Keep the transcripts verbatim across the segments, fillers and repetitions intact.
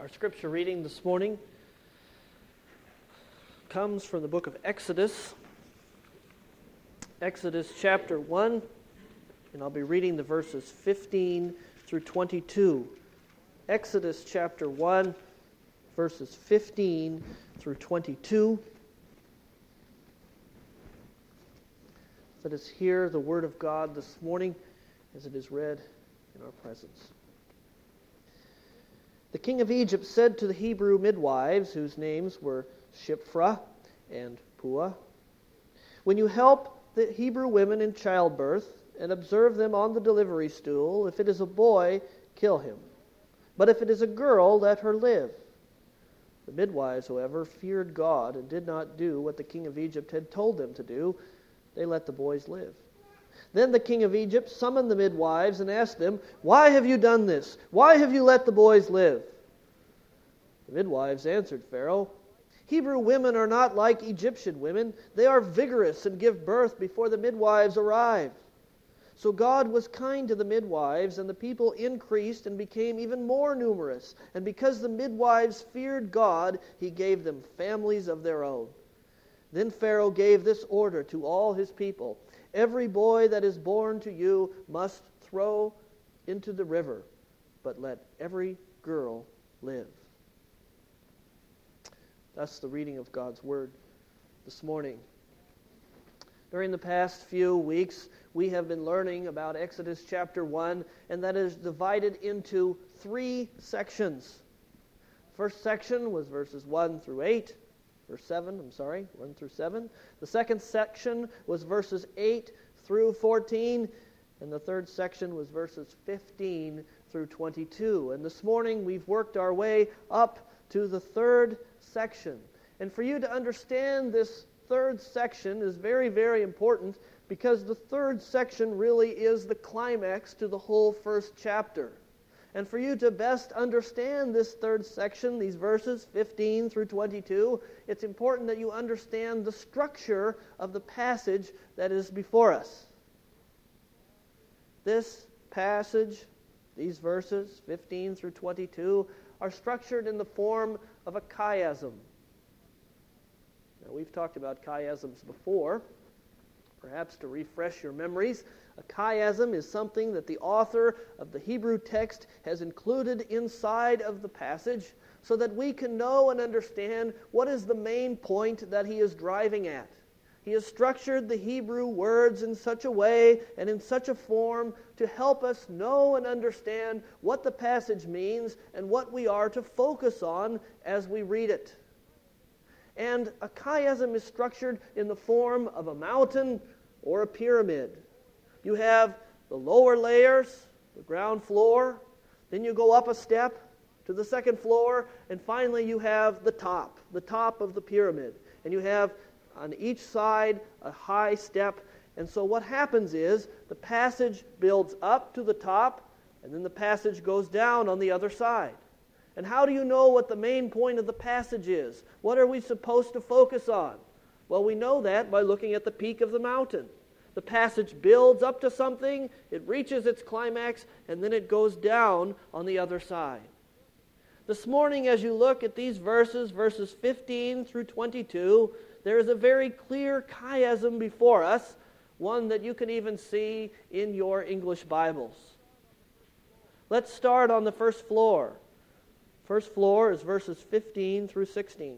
Our scripture reading this morning comes from the book of Exodus, Exodus chapter one, and I'll be reading the verses fifteen through twenty-two. Exodus chapter one, verses fifteen through twenty-two. Let us hear the word of God this morning as it is read in our presence. The king of Egypt said to the Hebrew midwives, whose names were Shiphrah and Puah, "When you help the Hebrew women in childbirth and observe them on the delivery stool, if it is a boy, kill him. But if it is a girl, let her live." The midwives, however, feared God and did not do what the king of Egypt had told them to do. They let the boys live. Then the king of Egypt summoned the midwives and asked them, "Why have you done this? Why have you let the boys live?" The midwives answered Pharaoh, "Hebrew women are not like Egyptian women. They are vigorous and give birth before the midwives arrive." So God was kind to the midwives, and the people increased and became even more numerous. And because the midwives feared God, he gave them families of their own. Then Pharaoh gave this order to all his people: "Every boy that is born to you must throw into the river, but let every girl live." That's the reading of God's Word this morning. During the past few weeks, we have been learning about Exodus chapter one, and that is divided into three sections. First section was verses one through eight. Verse seven, I'm sorry, one through seven. The second section was verses eight through fourteen, and the third section was verses fifteen through twenty-two. And this morning we've worked our way up to the third section. And for you to understand this third section is very, very important, because the third section really is the climax to the whole first chapter. And for you to best understand this third section, these verses fifteen through twenty-two, it's important that you understand the structure of the passage that is before us. This passage, these verses fifteen through twenty-two, are structured in the form of a chiasm. Now, we've talked about chiasms before. Perhaps to refresh your memories, a chiasm is something that the author of the Hebrew text has included inside of the passage so that we can know and understand what is the main point that he is driving at. He has structured the Hebrew words in such a way and in such a form to help us know and understand what the passage means and what we are to focus on as we read it. And a chiasm is structured in the form of a mountain or a pyramid. You have the lower layers, the ground floor, then you go up a step to the second floor, and finally you have the top, the top of the pyramid. And you have on each side a high step. And so what happens is the passage builds up to the top, and then the passage goes down on the other side. And how do you know what the main point of the passage is? What are we supposed to focus on? Well, we know that by looking at the peak of the mountain. The passage builds up to something, it reaches its climax, and then it goes down on the other side. This morning, as you look at these verses, verses fifteen through twenty-two, there is a very clear chiasm before us, one that you can even see in your English Bibles. Let's start on the first floor. First floor is verses fifteen through sixteen.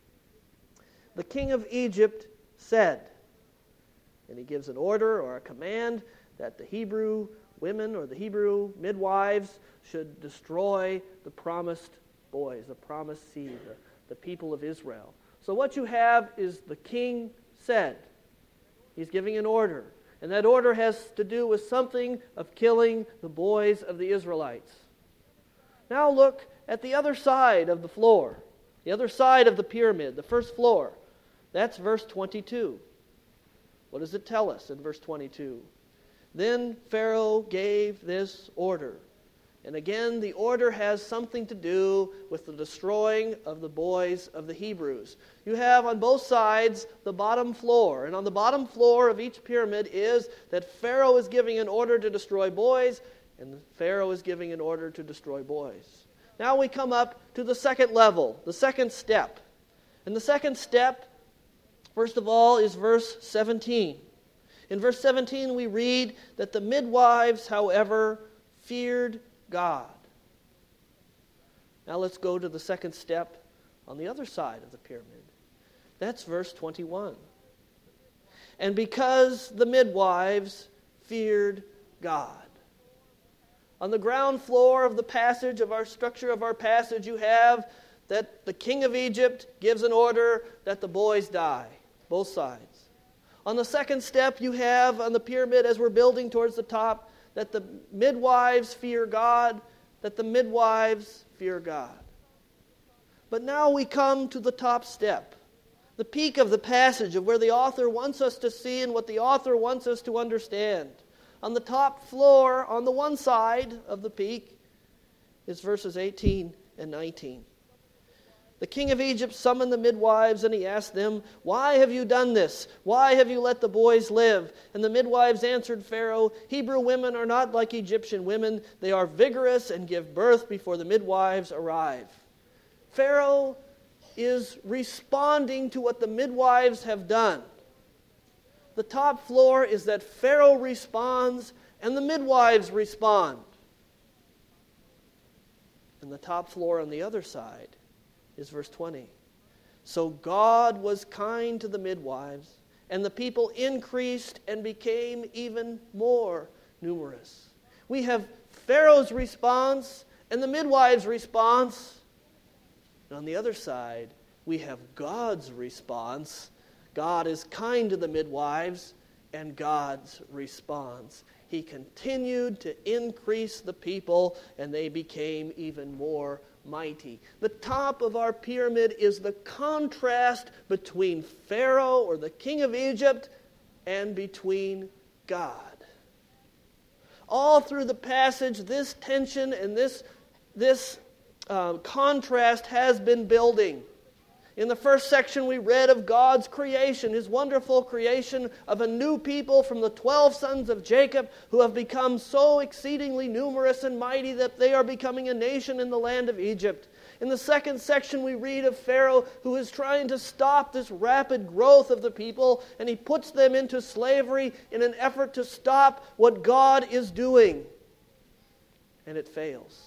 The king of Egypt said, and he gives an order or a command that the Hebrew women or the Hebrew midwives should destroy the promised boys, the promised seed, the, the people of Israel. So what you have is the king said. He's giving an order. And that order has to do with something of killing the boys of the Israelites. Now look at the other side of the floor, the other side of the pyramid, the first floor. That's verse twenty-two. What does it tell us in verse twenty-two? Then Pharaoh gave this order. And again, the order has something to do with the destroying of the boys of the Hebrews. You have on both sides the bottom floor. And on the bottom floor of each pyramid is that Pharaoh is giving an order to destroy boys, and Pharaoh is giving an order to destroy boys. Now we come up to the second level, the second step. And the second step, first of all, is verse seventeen. In verse seventeen we read that the midwives, however, feared God. Now let's go to the second step on the other side of the pyramid. That's verse twenty-one. And because the midwives feared God. On the ground floor of the passage, of our structure of our passage, you have that the king of Egypt gives an order that the boys die, both sides. On the second step, you have on the pyramid, as we're building towards the top, that the midwives fear God, that the midwives fear God. But now we come to the top step, the peak of the passage of where the author wants us to see and what the author wants us to understand. On the top floor, on the one side of the peak, is verses eighteen and nineteen. The king of Egypt summoned the midwives, and he asked them, "Why have you done this? Why have you let the boys live?" And the midwives answered Pharaoh, "Hebrew women are not like Egyptian women. They are vigorous and give birth before the midwives arrive." Pharaoh is responding to what the midwives have done. The top floor is that Pharaoh responds and the midwives respond. And the top floor on the other side is verse twenty. So God was kind to the midwives, and the people increased and became even more numerous. We have Pharaoh's response and the midwives' response. And on the other side, we have God's response. God is kind to the midwives, and God's response. He continued to increase the people, and they became even more mighty. The top of our pyramid is the contrast between Pharaoh, or the king of Egypt, and between God. All through the passage, this tension and this, this uh, contrast has been building. In the first section, we read of God's creation, His wonderful creation of a new people from the twelve sons of Jacob who have become so exceedingly numerous and mighty that they are becoming a nation in the land of Egypt. In the second section, we read of Pharaoh who is trying to stop this rapid growth of the people, and he puts them into slavery in an effort to stop what God is doing. And it fails.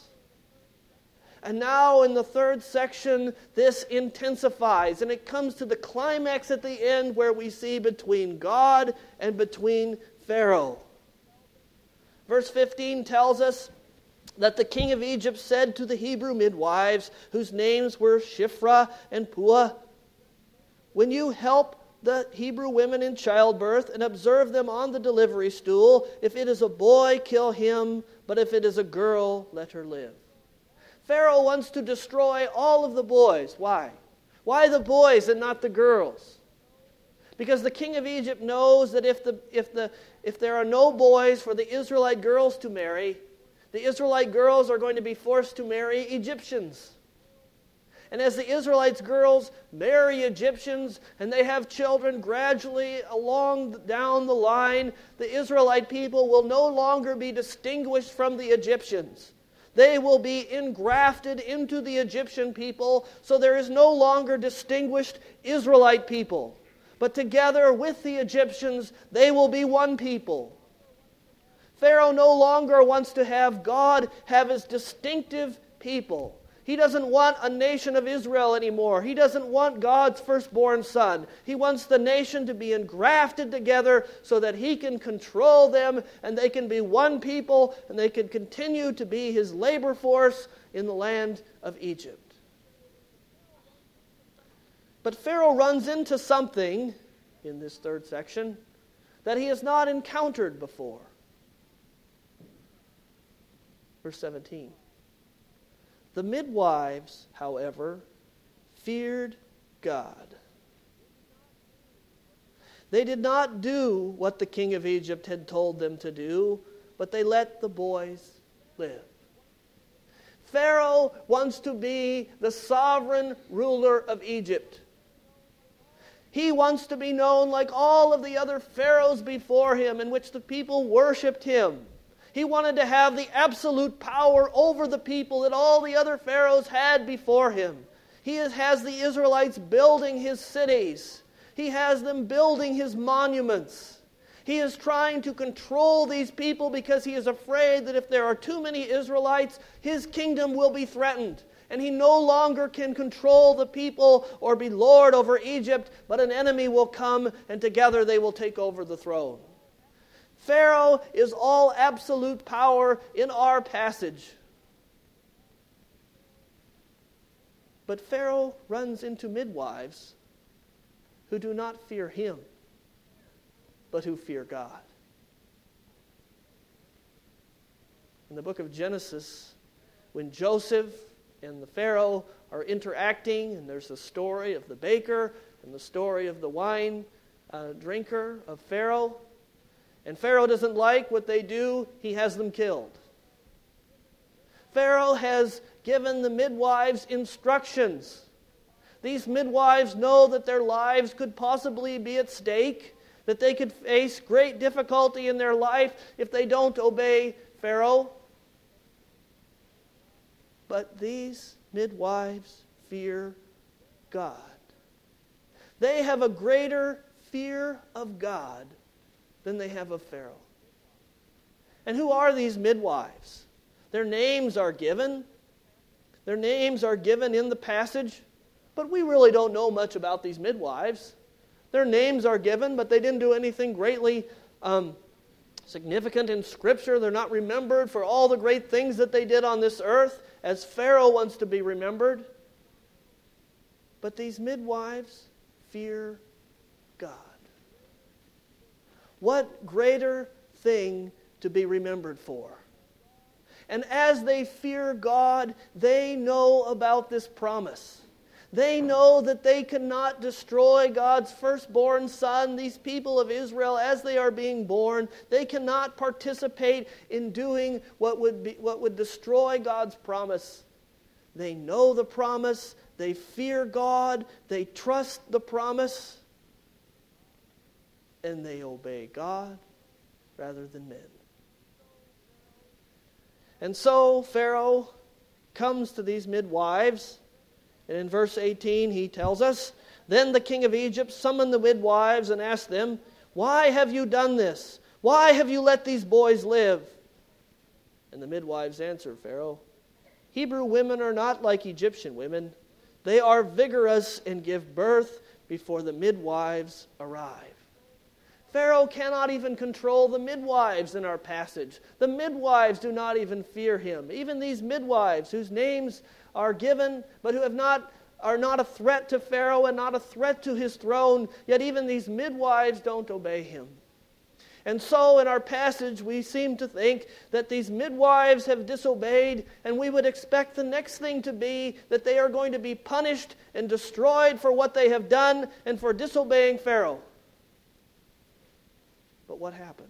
And now in the third section, this intensifies, and it comes to the climax at the end where we see between God and between Pharaoh. Verse fifteen tells us that the king of Egypt said to the Hebrew midwives, whose names were Shiphrah and Puah, "When you help the Hebrew women in childbirth and observe them on the delivery stool, if it is a boy, kill him, but if it is a girl, let her live." Pharaoh wants to destroy all of the boys. Why? Why the boys and not the girls? Because the king of Egypt knows that if the if the if there are no boys for the Israelite girls to marry, the Israelite girls are going to be forced to marry Egyptians. And as the Israelites girls marry Egyptians and they have children gradually along down the line, the Israelite people will no longer be distinguished from the Egyptians. They will be engrafted into the Egyptian people, so there is no longer distinguished Israelite people. But together with the Egyptians, they will be one people. Pharaoh no longer wants to have God have his distinctive people. He doesn't want a nation of Israel anymore. He doesn't want God's firstborn son. He wants the nation to be engrafted together so that he can control them and they can be one people and they can continue to be his labor force in the land of Egypt. But Pharaoh runs into something in this third section that he has not encountered before. Verse seventeen. The midwives, however, feared God. They did not do what the king of Egypt had told them to do, but they let the boys live. Pharaoh wants to be the sovereign ruler of Egypt. He wants to be known like all of the other pharaohs before him, in which the people worshipped him. He wanted to have the absolute power over the people that all the other pharaohs had before him. He has the Israelites building his cities. He has them building his monuments. He is trying to control these people because he is afraid that if there are too many Israelites, his kingdom will be threatened. And he no longer can control the people or be lord over Egypt, but an enemy will come and together they will take over the throne. Pharaoh is all absolute power in our passage. But Pharaoh runs into midwives who do not fear him, but who fear God. In the book of Genesis, when Joseph and the Pharaoh are interacting, and there's the story of the baker and the story of the wine uh, drinker of Pharaoh, and Pharaoh doesn't like what they do, he has them killed. Pharaoh has given the midwives instructions. These midwives know that their lives could possibly be at stake, that they could face great difficulty in their life if they don't obey Pharaoh. But these midwives fear God. They have a greater fear of God than they have of Pharaoh. And who are these midwives? Their names are given. Their names are given in the passage, but we really don't know much about these midwives. Their names are given, but they didn't do anything greatly um, significant in Scripture. They're not remembered for all the great things that they did on this earth, as Pharaoh wants to be remembered. But these midwives fear God. What greater thing to be remembered for? And as they fear God, they know about this promise. They know that they cannot destroy God's firstborn son, these people of Israel, as they are being born. They cannot participate in doing what would be, what would destroy God's promise. They know the promise. They fear God. They trust the promise. And they obey God rather than men. And so Pharaoh comes to these midwives. And in verse eighteen, he tells us, "Then the king of Egypt summoned the midwives and asked them, 'Why have you done this? Why have you let these boys live?' And the midwives answered Pharaoh, 'Hebrew women are not like Egyptian women. They are vigorous and give birth before the midwives arrive.'" Pharaoh cannot even control the midwives in our passage. The midwives do not even fear him. Even these midwives whose names are given, but who have not are not a threat to Pharaoh and not a threat to his throne, yet even these midwives don't obey him. And so in our passage we seem to think that these midwives have disobeyed, and we would expect the next thing to be that they are going to be punished and destroyed for what they have done and for disobeying Pharaoh. But what happens?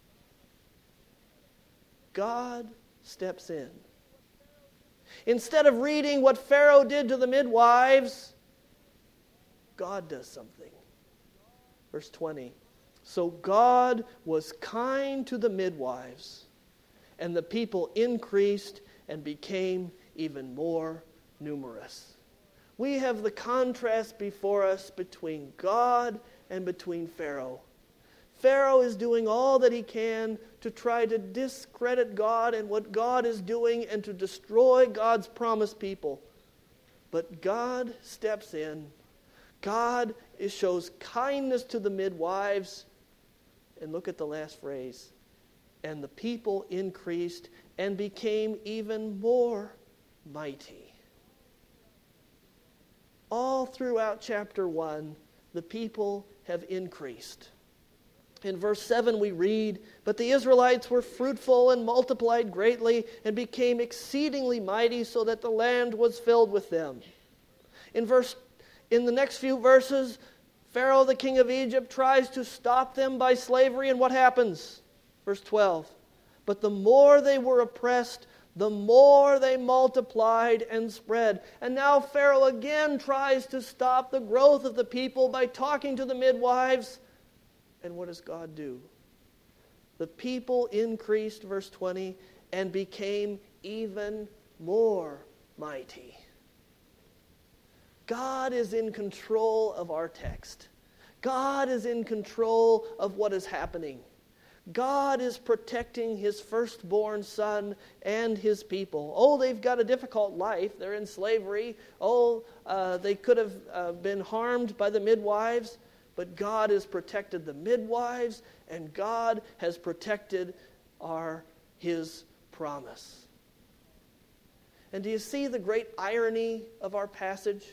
God steps in. Instead of reading what Pharaoh did to the midwives, God does something. Verse twenty. "So God was kind to the midwives, and the people increased and became even more numerous." We have the contrast before us between God and between Pharaoh. Pharaoh is doing all that he can to try to discredit God and what God is doing and to destroy God's promised people. But God steps in. God is, shows kindness to the midwives. And look at the last phrase. "And the people increased and became even more mighty." All throughout chapter one, the people have increased. In verse seven we read, "But the Israelites were fruitful and multiplied greatly and became exceedingly mighty, so that the land was filled with them." In verse, in the next few verses, Pharaoh, the king of Egypt, tries to stop them by slavery, and what happens? Verse twelve, "But the more they were oppressed, the more they multiplied and spread." And now Pharaoh again tries to stop the growth of the people by talking to the midwives. And what does God do? the people increased, verse twenty, and became even more mighty. God is in control of our text. God is in control of what is happening. God is protecting his firstborn son and his people. Oh, they've got a difficult life. They're in slavery. Oh, uh, they could have uh, been harmed by the midwives. But God has protected the midwives, and God has protected our his promise. And do you see the great irony of our passage?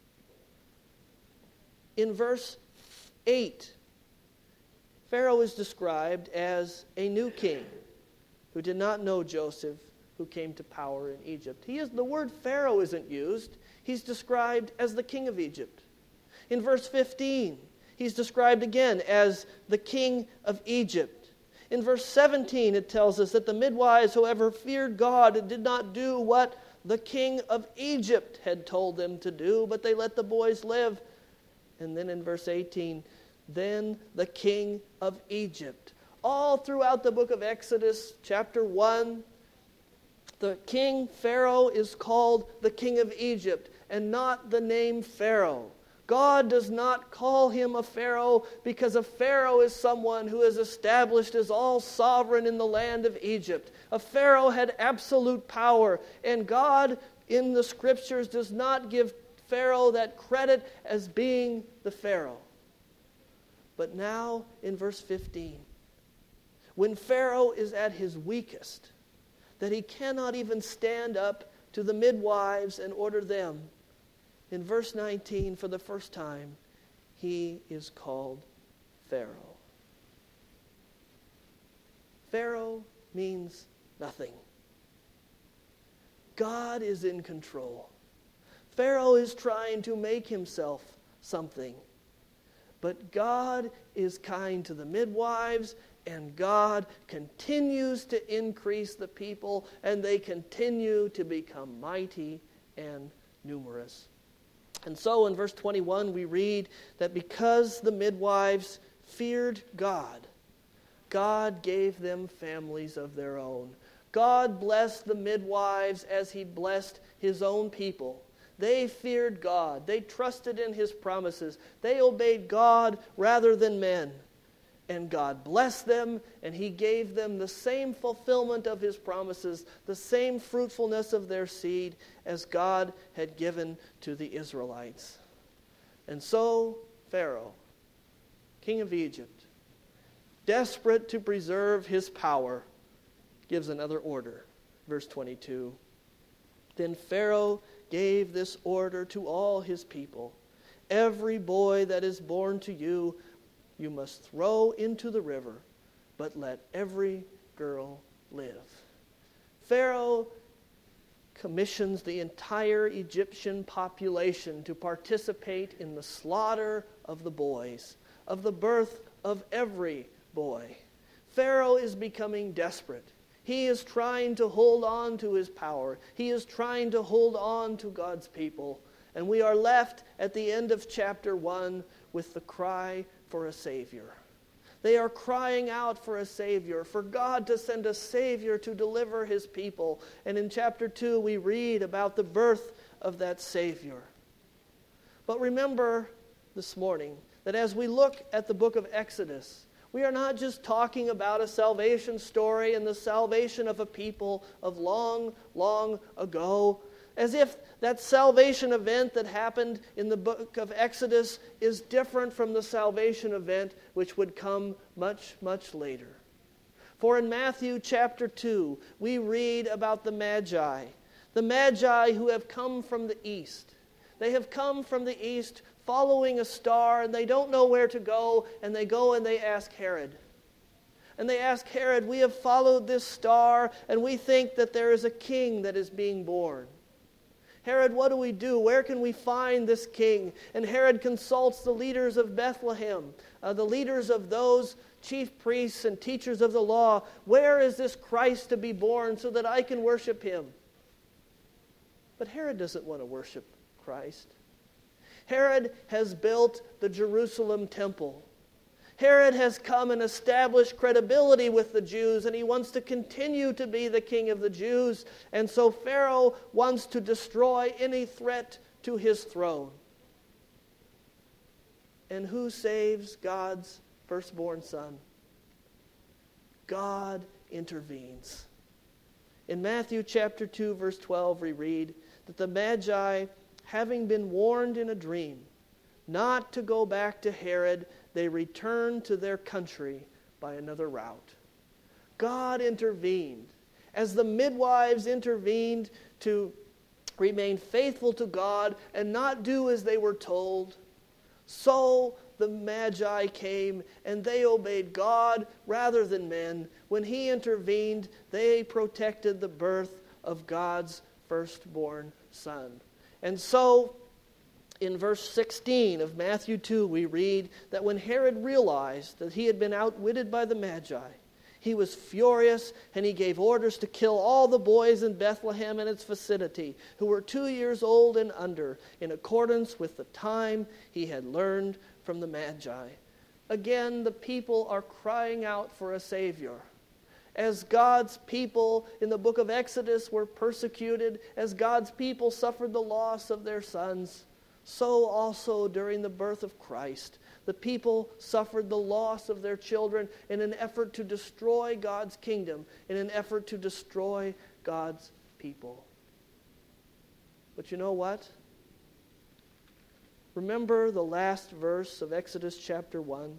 In verse eight, Pharaoh is described as a new king who did not know Joseph, who came to power in Egypt. He is, the word Pharaoh isn't used. He's described as the king of Egypt. In verse fifteen, he's described again as the king of Egypt. In verse seventeen, it tells us that the midwives, however, feared God and did not do what the king of Egypt had told them to do, but they let the boys live. And then in verse eighteen, then the king of Egypt. All throughout the book of Exodus, chapter one, the king Pharaoh is called the king of Egypt and not the name Pharaoh. God does not call him a Pharaoh because a Pharaoh is someone who is established as all sovereign in the land of Egypt. A Pharaoh had absolute power, and God in the scriptures does not give Pharaoh that credit as being the Pharaoh. But now in verse fifteen, when Pharaoh is at his weakest, that he cannot even stand up to the midwives and order them, in verse nineteen, for the first time, he is called Pharaoh. Pharaoh means nothing. God is in control. Pharaoh is trying to make himself something. But God is kind to the midwives, and God continues to increase the people, and they continue to become mighty and numerous. And so in verse twenty-one we read that because the midwives feared God, God gave them families of their own. God blessed the midwives as he blessed his own people. They feared God. They trusted in his promises. They obeyed God rather than men. And God blessed them, and he gave them the same fulfillment of his promises, the same fruitfulness of their seed as God had given to the Israelites. And so Pharaoh, king of Egypt, desperate to preserve his power, gives another order. Verse twenty-two. Then Pharaoh gave this order to all his people. Every boy that is born to you, you must throw into the river, but let every girl live. Pharaoh commissions the entire Egyptian population to participate in the slaughter of the boys, of the birth of every boy. Pharaoh is becoming desperate. He is trying to hold on to his power. He is trying to hold on to God's people. And we are left at the end of chapter one with the cry for a Savior. They are crying out for a Savior, for God to send a Savior to deliver his people. And in chapter two we read about the birth of that Savior. But remember this morning that as we look at the book of Exodus, we are not just talking about a salvation story and the salvation of a people of long, long ago, as if that salvation event that happened in the book of Exodus is different from the salvation event which would come much, much later. For in Matthew chapter two, we read about the Magi, the Magi who have come from the east. They have come from the east following a star, and they don't know where to go, and they go and they ask Herod. And they ask Herod, we have followed this star, and we think that there is a king that is being born. Herod, what do we do? Where can we find this king? And Herod consults the leaders of Bethlehem, uh, the leaders of those chief priests and teachers of the law. Where is this Christ to be born so that I can worship him? But Herod doesn't want to worship Christ. Herod has built the Jerusalem temple. Herod has come and established credibility with the Jews, and he wants to continue to be the king of the Jews. And so Pharaoh wants to destroy any threat to his throne. And who saves God's firstborn son? God intervenes. In Matthew chapter two, verse twelve, we read that the Magi, having been warned in a dream not to go back to Herod, they returned to their country by another route. God intervened. As the midwives intervened to remain faithful to God and not do as they were told, so the Magi came and they obeyed God rather than men. When He intervened, they protected the birth of God's firstborn son. And so, in verse sixteen of Matthew two, we read that when Herod realized that he had been outwitted by the Magi, he was furious, and he gave orders to kill all the boys in Bethlehem and its vicinity who were two years old and under, in accordance with the time he had learned from the Magi. Again, the people are crying out for a Savior. As God's people in the book of Exodus were persecuted, as God's people suffered the loss of their sons, so also during the birth of Christ, the people suffered the loss of their children in an effort to destroy God's kingdom, in an effort to destroy God's people. But you know what? Remember the last verse of Exodus chapter one?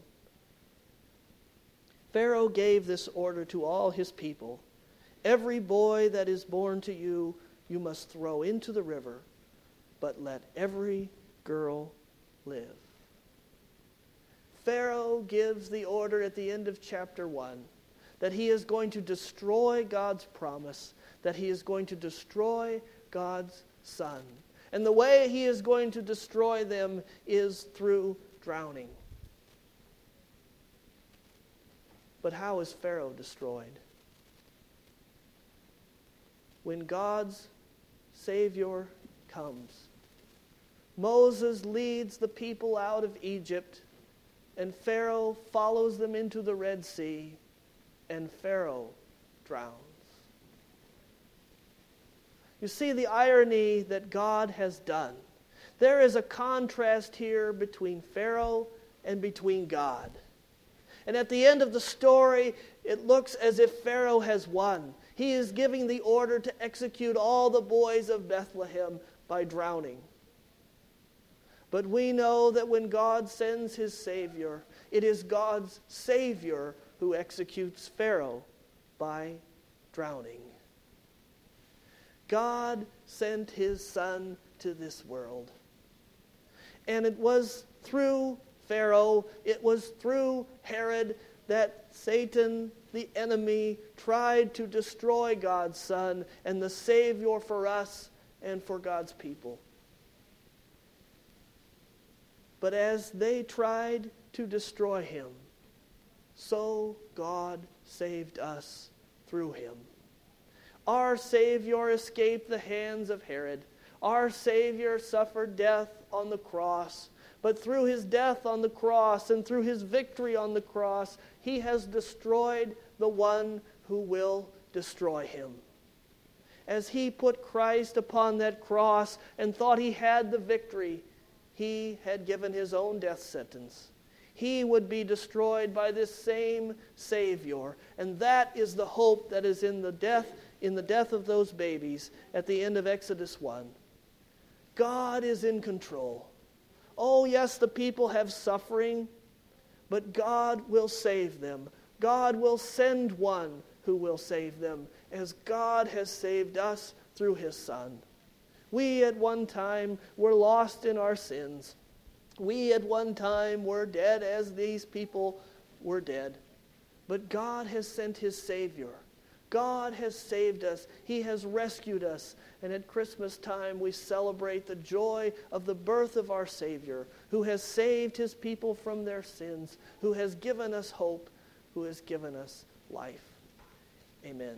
Pharaoh gave this order to all his people. Every boy that is born to you, you must throw into the river, but let every girl live. Pharaoh gives the order at the end of chapter one that he is going to destroy God's promise, that he is going to destroy God's son. And the way he is going to destroy them is through drowning. But how is Pharaoh destroyed? When God's Savior comes, Moses leads the people out of Egypt, and Pharaoh follows them into the Red Sea, and Pharaoh drowns. You see the irony that God has done. There is a contrast here between Pharaoh and between God. And at the end of the story, it looks as if Pharaoh has won. He is giving the order to execute all the boys of Bethlehem by drowning. But we know that when God sends His Savior, it is God's Savior who executes Pharaoh by drowning. God sent His Son to this world. And it was through Pharaoh, it was through Herod that Satan, the enemy, tried to destroy God's Son and the Savior for us and for God's people. But as they tried to destroy Him, so God saved us through Him. Our Savior escaped the hands of Herod. Our Savior suffered death on the cross. But through His death on the cross and through His victory on the cross, He has destroyed the one who will destroy Him. As He put Christ upon that cross and thought He had the victory, He had given His own death sentence. He would be destroyed by this same Savior. And that is the hope that is in the death, in the death of those babies at the end of Exodus one. God is in control. Oh, yes, the people have suffering, but God will save them. God will send one who will save them, as God has saved us through His Son. We at one time were lost in our sins. We at one time were dead as these people were dead. But God has sent His Savior. God has saved us. He has rescued us. And at Christmas time, we celebrate the joy of the birth of our Savior, who has saved His people from their sins, who has given us hope, who has given us life. Amen.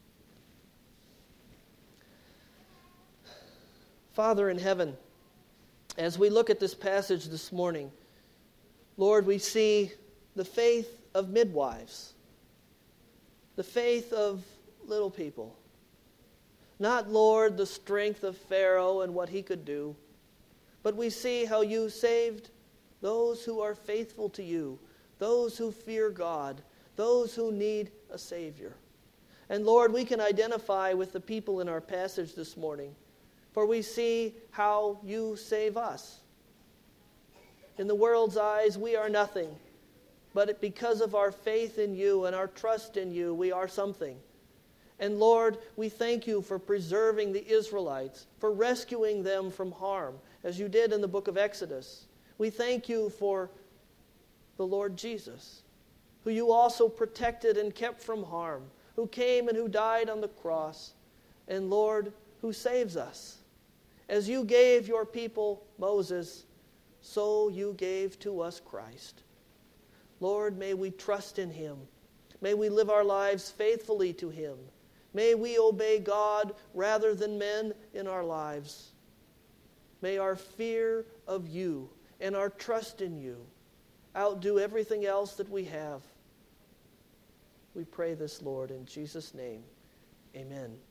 Father in heaven, as we look at this passage this morning, Lord, we see the faith of midwives, the faith of little people. Not, Lord, the strength of Pharaoh and what he could do, but we see how you saved those who are faithful to you, those who fear God, those who need a Savior. And Lord, we can identify with the people in our passage this morning, for we see how you save us. In the world's eyes, we are nothing, but because of our faith in you and our trust in you, we are something. And Lord, we thank you for preserving the Israelites, for rescuing them from harm, as you did in the book of Exodus. We thank you for the Lord Jesus, who you also protected and kept from harm, who came and who died on the cross, and Lord, who saves us. As you gave your people Moses, so you gave to us Christ. Lord, may we trust in him. May we live our lives faithfully to him. May we obey God rather than men in our lives. May our fear of you and our trust in you outdo everything else that we have. We pray this, Lord, in Jesus' name. Amen.